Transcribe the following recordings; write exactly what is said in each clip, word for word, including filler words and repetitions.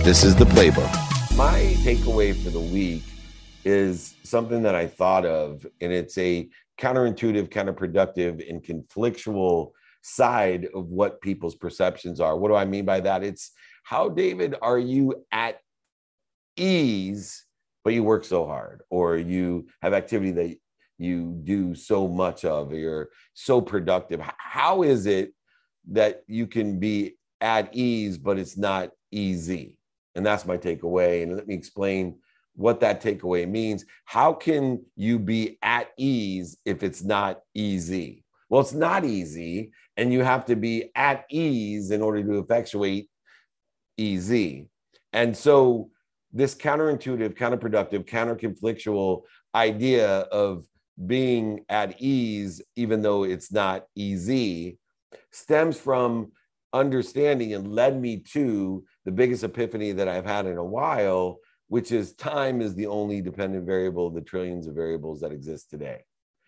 This is the playbook. My takeaway for the week is something that I thought of, and it's a counterintuitive, counterproductive, and conflictual side of what people's perceptions are. What do I mean by that? It's how, David, are you at ease, but you work so hard, or you have activity that you do so much of, or you're so productive? How is it that you can be at ease, but it's not easy? And that's my takeaway. And let me explain what that takeaway means. How can you be at ease if it's not easy? Well, it's not easy, and you have to be at ease in order to effectuate easy. And so this counterintuitive, counterproductive, counterconflictual idea of being at ease, even though it's not easy, stems from understanding and led me to the biggest epiphany that I've had in a while, which is time is the only dependent variable of the trillions of variables that exist today.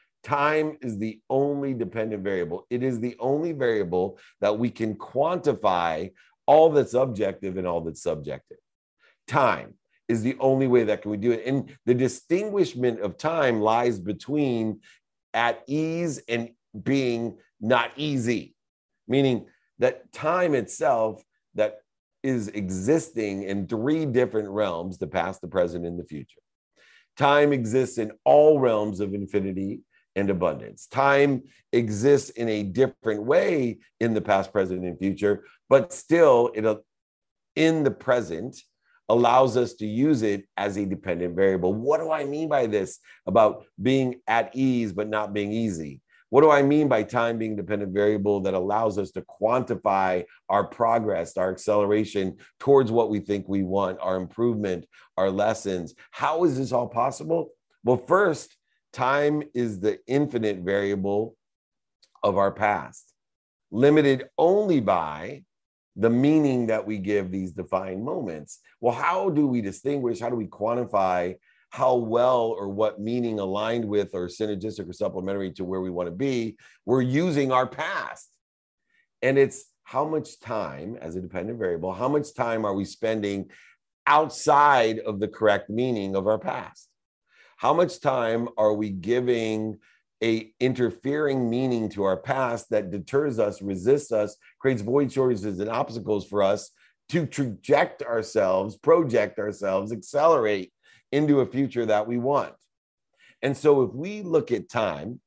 Time is the only dependent variable. It is the only variable that we can quantify all that's objective and all that's subjective. Time is the only way that can we do it. And the distinguishment of time lies between at ease and being not easy, meaning that time itself that is existing in three different realms, the past, the present, and the future. Time exists in all realms of infinity and abundance. Time exists in a different way in the past, present, and future, but still it, in the present allows us to use it as a dependent variable. What do I mean by this about being at ease but not being easy? What do I mean by time being dependent variable that allows us to quantify our progress, our acceleration towards what we think we want, our improvement, our lessons? How is this all possible? Well, first, time is the infinite variable of our past, limited only by the meaning that we give these defined moments. Well, how do we distinguish? How do we quantify how well or what meaning aligned with or synergistic or supplementary to where we want to be? We're using our past. And it's how much time as a dependent variable, how much time are we spending outside of the correct meaning of our past? How much time are we giving a interfering meaning to our past that deters us, resists us, creates void shortages and obstacles for us to traject ourselves, project ourselves, accelerate into a future that we want? And so if we look at time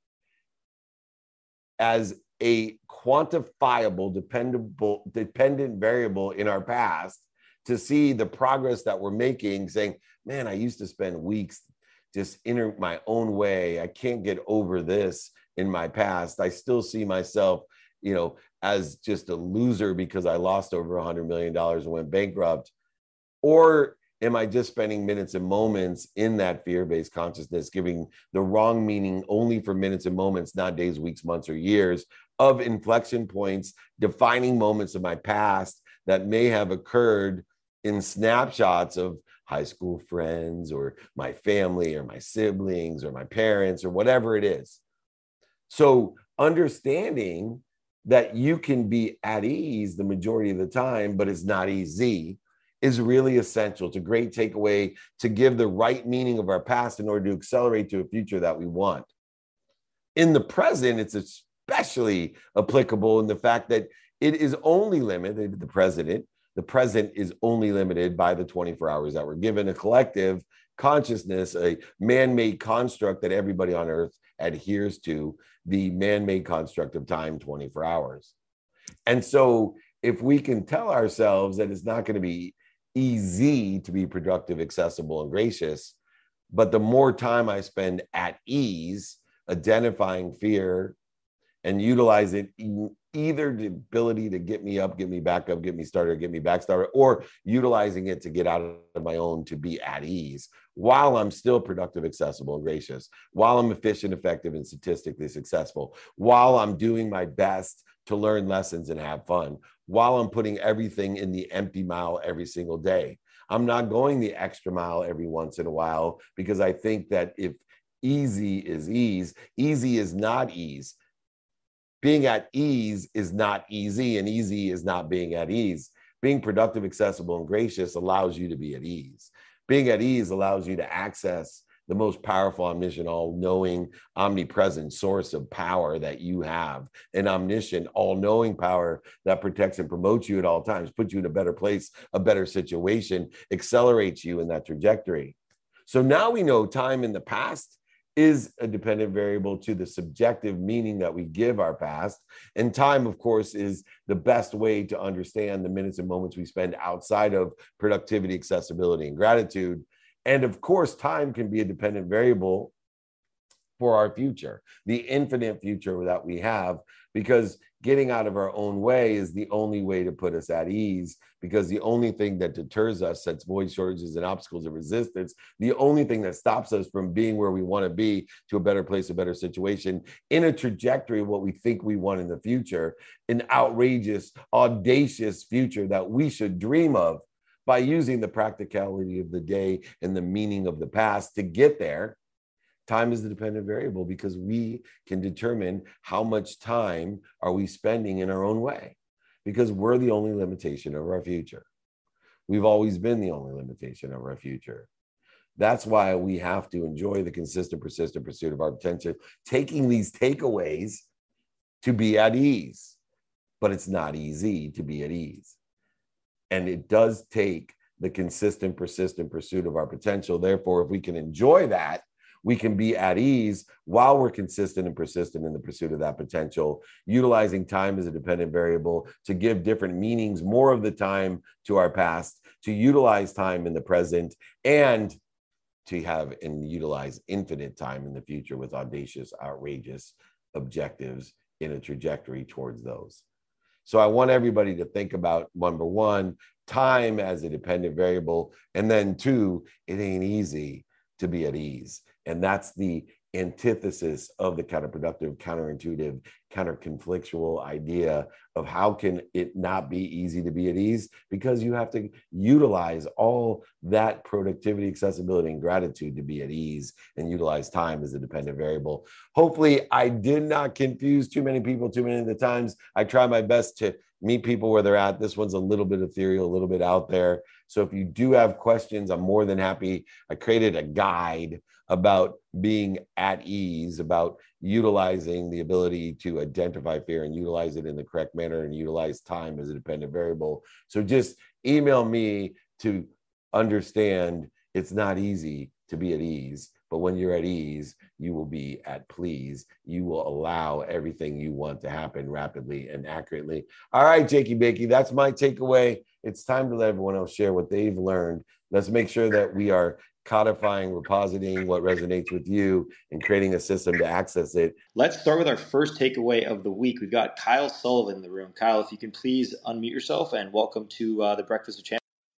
as a quantifiable, dependable, dependent variable in our past to see the progress that we're making, saying, man, I used to spend weeks just in my own way. I can't get over this in my past. I still see myself, you know, as just a loser because I lost over one hundred million dollars and went bankrupt. Or am I just spending minutes and moments in that fear-based consciousness, giving the wrong meaning only for minutes and moments, not days, weeks, months, or years, of inflection points, defining moments of my past that may have occurred in snapshots of high school friends or my family or my siblings or my parents or whatever it is. So understanding that you can be at ease the majority of the time, but it's not easy, is really essential. It's a great takeaway to give the right meaning of our past in order to accelerate to a future that we want. In the present, it's especially applicable in the fact that it is only limited, the president, the present is only limited by the twenty-four hours that we're given, a collective consciousness, a man-made construct that everybody on earth adheres to, the man-made construct of time, twenty-four hours. And so if we can tell ourselves that it's not going to be easy to be productive, accessible, and gracious, but the more time I spend at ease, identifying fear and utilize it, either the ability to get me up, get me back up, get me started, get me back started, or utilizing it to get out of my own, to be at ease while I'm still productive, accessible, and gracious, while I'm efficient, effective, and statistically successful, while I'm doing my best to learn lessons and have fun, while I'm putting everything in the empty mile every single day. I'm not going the extra mile every once in a while because I think that if easy is ease, easy is not ease. Being at ease is not easy, and easy is not being at ease. being productive, accessible, and gracious allows you to be at ease. Being at ease allows you to access the most powerful, omniscient, all-knowing, omnipresent source of power that you have, an omniscient, all-knowing power that protects and promotes you at all times, puts you in a better place, a better situation, accelerates you in that trajectory. So now we know time in the past is a dependent variable to the subjective meaning that we give our past. And time, of course, is the best way to understand the minutes and moments we spend outside of productivity, accessibility, and gratitude. And of course, time can be a dependent variable for our future, the infinite future that we have, because getting out of our own way is the only way to put us at ease, because the only thing that deters us, sets void, shortages, and obstacles of resistance, the only thing that stops us from being where we want to be, to a better place, a better situation, in a trajectory of what we think we want in the future, an outrageous, audacious future that we should dream of, by using the practicality of the day and the meaning of the past to get there. Time is the dependent variable, because we can determine how much time are we spending in our own way, because we're the only limitation of our future. We've always been the only limitation of our future. That's why we have to enjoy the consistent, persistent pursuit of our potential, taking these takeaways to be at ease. But it's not easy to be at ease. And it does take the consistent, persistent pursuit of our potential. Therefore, if we can enjoy that, we can be at ease while we're consistent and persistent in the pursuit of that potential, utilizing time as a dependent variable to give different meanings more of the time to our past, to utilize time in the present, and to have and utilize infinite time in the future with audacious, outrageous objectives in a trajectory towards those. So I want everybody to think about, number one, time as a dependent variable, and then two, it ain't easy to be at ease. And that's the antithesis of the counterproductive, counterintuitive, counterconflictual idea of how can it not be easy to be at ease, because you have to utilize all that productivity, accessibility, and gratitude to be at ease, and utilize time as a dependent variable. Hopefully I did not confuse too many people too many of the times. I try my best to meet people where they're at. This one's a little bit ethereal, a little bit out there. So if you do have questions, I'm more than happy. I created a guide about being at ease, about utilizing the ability to identify fear and utilize it in the correct manner, and utilize time as a dependent variable. So just email me to understand it's not easy to be at ease, but when you're at ease, you will be at please. You will allow everything you want to happen rapidly and accurately. All right, Jakey Bakey, that's my takeaway. It's time to let everyone else share what they've learned. Let's make sure that we are codifying, repositing what resonates with you, and creating a system to access it. Let's start with our first takeaway of the week. We've got Kyle Sullivan in the room. Kyle, if you can please unmute yourself, and welcome to uh, the Breakfast with Champions.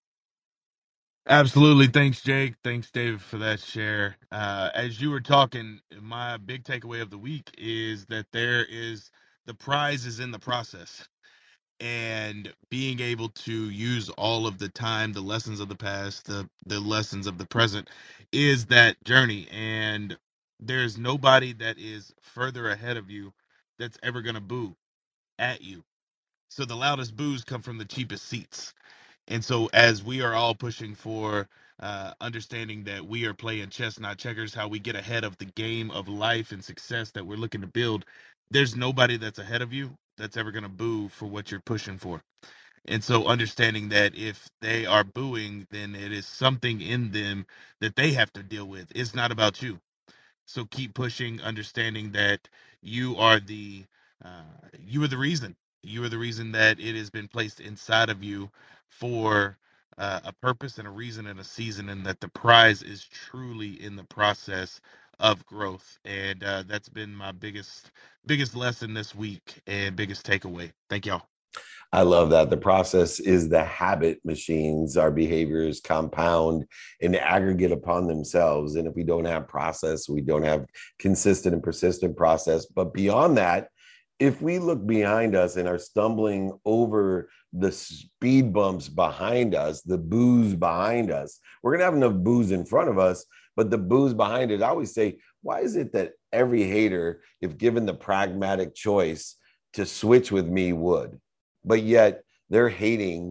Absolutely. Thanks, Jake. Thanks, Dave, for that share. Uh, as you were talking, my big takeaway of the week is that there is the prize is in the process, and being able to use all of the time, the lessons of the past, the, the lessons of the present is that journey. And there's nobody that is further ahead of you that's ever going to boo at you. So the loudest boos come from the cheapest seats. And so, as we are all pushing for uh, understanding that we are playing chess, not checkers, how we get ahead of the game of life and success that we're looking to build, there's nobody that's ahead of you that's ever going to boo for what you're pushing for. And so, understanding that if they are booing, then it is something in them that they have to deal with. It's not about you. So keep pushing, understanding that you are the uh, you are the reason. You are the reason that it has been placed inside of you for uh, a purpose and a reason and a season, and that the prize is truly in the process of growth. And uh, that's been my biggest biggest lesson this week and biggest takeaway. Thank y'all. I love that. The process is the habit machines. Our behaviors compound and aggregate upon themselves. And if we don't have process, we don't have consistent and persistent process. But beyond that, if we look behind us and are stumbling over the speed bumps behind us, the boos behind us, we're going to have enough boos in front of us, but the boos behind it, I always say, why is it that every hater, if given the pragmatic choice to switch with me, would? But yet they're hating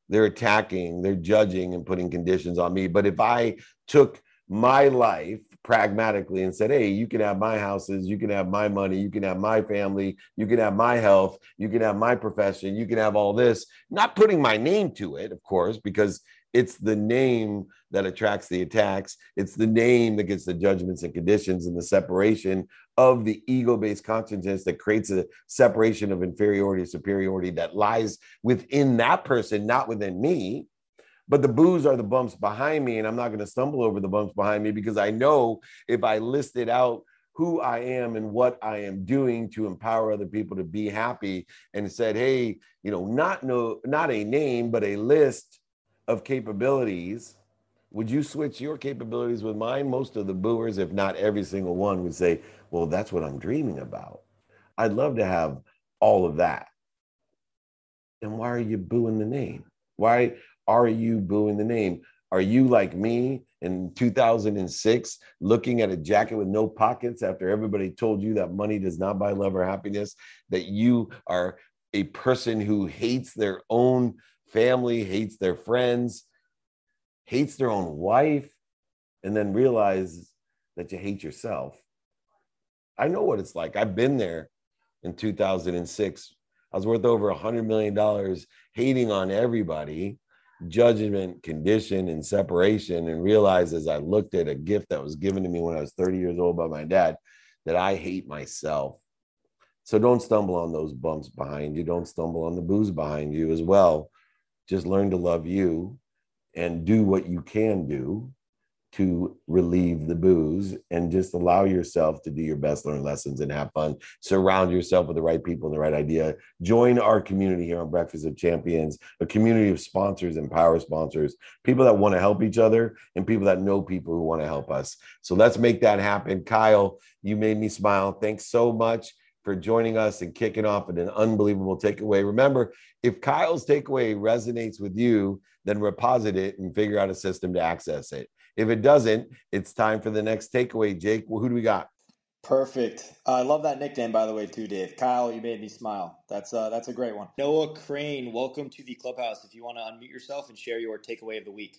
they're attacking, they're judging and putting conditions on me. But if I took my life pragmatically and said, hey, you can have my houses, you can have my money, you can have my family, you can have my health, you can have my profession, you can have all this, not putting my name to it, of course, because it's the name that attracts the attacks. It's the name that gets the judgments and conditions and the separation of the ego-based consciousness that creates a separation of inferiority, superiority that lies within that person, not within me. But the boos are the bumps behind me, and I'm not going to stumble over the bumps behind me because I know if I listed out who I am and what I am doing to empower other people to be happy and said, hey, you know, not no, not a name, but a list of capabilities, would you switch your capabilities with mine? Most of the booers, if not every single one, would say, well, that's what I'm dreaming about. I'd love to have all of that. Then why are you booing the name? Why are you booing the name? Are you like me in two thousand six, looking at a jacket with no pockets after everybody told you that money does not buy love or happiness, that you are a person who hates their own family, hates their friends, hates their own wife, and then realize that you hate yourself? I know what it's like. I've been there in two thousand six. I was worth over one hundred million dollars, hating on everybody, judgment, condition, and separation, and realized as I looked at a gift that was given to me when I was thirty years old by my dad, that I hate myself. So don't stumble on those bumps behind you. Don't stumble on the boos behind you as well. Just learn to love you and do what you can do to relieve the boos, and just allow yourself to do your best, learn lessons, and have fun. Surround yourself with the right people and the right idea. Join our community here on Breakfast of Champions, a community of sponsors and power sponsors, people that want to help each other and people that know people who want to help us. So let's make that happen. Kyle, you made me smile. Thanks so much for joining us and kicking off with an unbelievable takeaway. Remember, if Kyle's takeaway resonates with you, then reposit it and figure out a system to access it. If it doesn't, it's time for the next takeaway. Jake, well, who do we got? Perfect. Uh, I love that nickname, by the way, too, Dave. Kyle, you made me smile. That's uh, that's a great one. Noah Crane, welcome to the clubhouse. If you want to unmute yourself and share your takeaway of the week.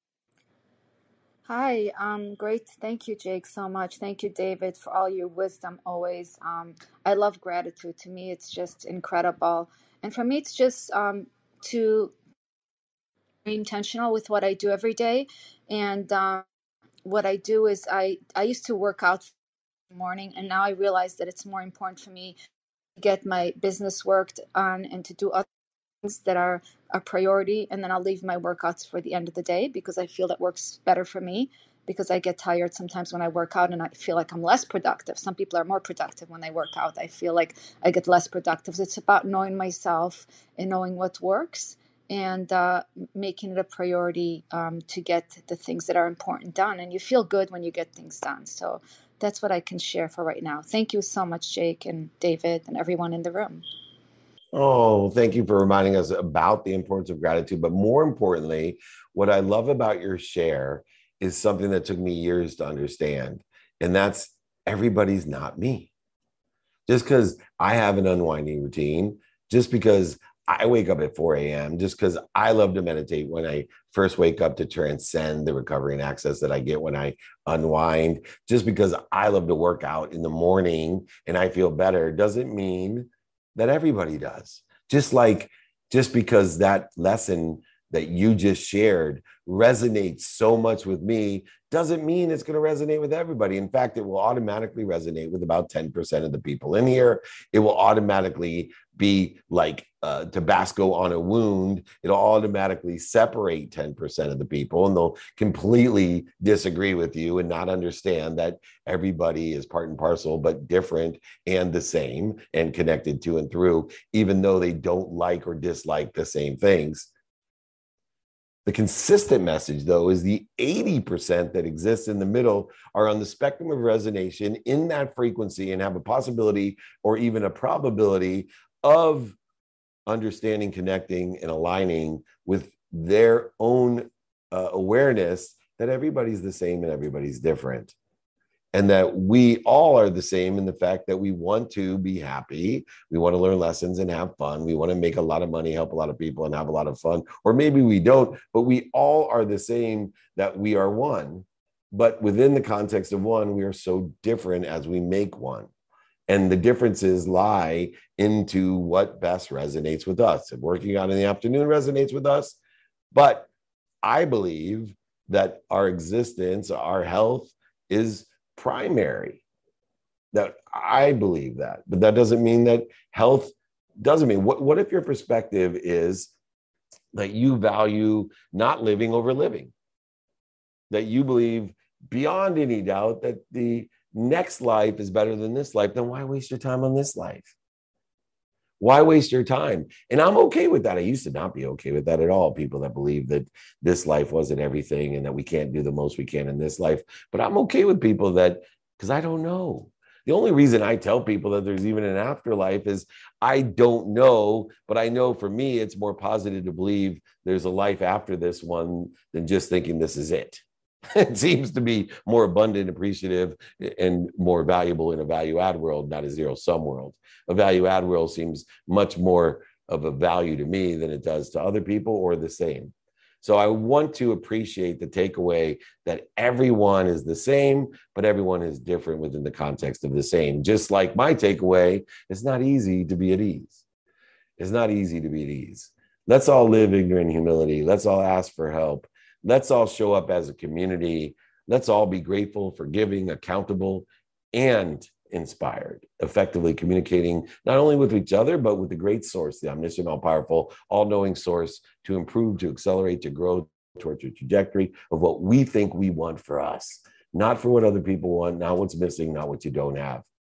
Hi, um, great. Thank you, Jake, so much. Thank you, David, for all your wisdom always. Um, I love gratitude. To me, it's just incredible. And for me, it's just um, to be intentional with what I do every day. And um, what I do is I, I used to work out in the morning, and now I realize that it's more important for me to get my business worked on and to do other things that are a priority, and then I'll leave my workouts for the end of the day because I feel that works better for me, because I get tired sometimes when I work out and I feel like I'm less productive. Some people are more productive when they work out. I feel like I get less productive. So it's about knowing myself and knowing what works, and uh, making it a priority um, to get the things that are important done. And you feel good when you get things done. So that's what I can share for right now. Thank you so much, Jake and David and everyone in the room. Oh, thank you for reminding us about the importance of gratitude. But more importantly, what I love about your share is something that took me years to understand. And that's everybody's not me. Just because I have an unwinding routine, just because I wake up at four a.m., just because I love to meditate when I first wake up to transcend the recovery and access that I get when I unwind, just because I love to work out in the morning and I feel better, doesn't mean that everybody does. Just like, just because that lesson that you just shared resonates so much with me doesn't mean it's going to resonate with everybody. In fact, it will automatically resonate with about ten percent of the people in here. It will automatically be like uh, Tabasco on a wound. It'll automatically separate ten percent of the people, and they'll completely disagree with you and not understand that everybody is part and parcel, but different and the same and connected to and through, even though they don't like or dislike the same things. The consistent message, though, is the eighty percent that exists in the middle are on the spectrum of resonance in that frequency and have a possibility or even a probability of understanding, connecting, and aligning with their own uh, awareness that everybody's the same and everybody's different. and that we all are the same in the fact that we want to be happy. We want to learn lessons and have fun. We want to make a lot of money, help a lot of people, and have a lot of fun. Or maybe we don't, but we all are the same, that we are one. But within the context of one, we are so different as we make one. And the differences lie into what best resonates with us. And working out in the afternoon resonates with us. But I believe that our existence, our health is primary. That I believe that. But that doesn't mean that health doesn't mean. What, what if your perspective is that you value not living over living? That you believe beyond any doubt that the next life is better than this life, then why waste your time on this life? Why waste your time? And I'm okay with that. I used to not be okay with that at all. People that believe that this life wasn't everything and that we can't do the most we can in this life. But I'm okay with people that, because I don't know. The only reason I tell people that there's even an afterlife is I don't know, but I know for me, it's more positive to believe there's a life after this one than just thinking this is it. It seems to be more abundant, appreciative, and more valuable in a value add world, not a zero sum world. A value add world seems much more of a value to me than it does to other people, or the same. So I want to appreciate the takeaway that everyone is the same, but everyone is different within the context of the same. Just like my takeaway, it's not easy to be at ease. It's not easy to be at ease. Let's all live ignorant humility. Let's all ask for help. Let's all show up as a community. Let's all be grateful, forgiving, accountable, and inspired, effectively communicating not only with each other, but with the great source, the omniscient, all-powerful, all-knowing source, to improve, to accelerate, to grow towards a trajectory of what we think we want for us, not for what other people want, not what's missing, not what you don't have.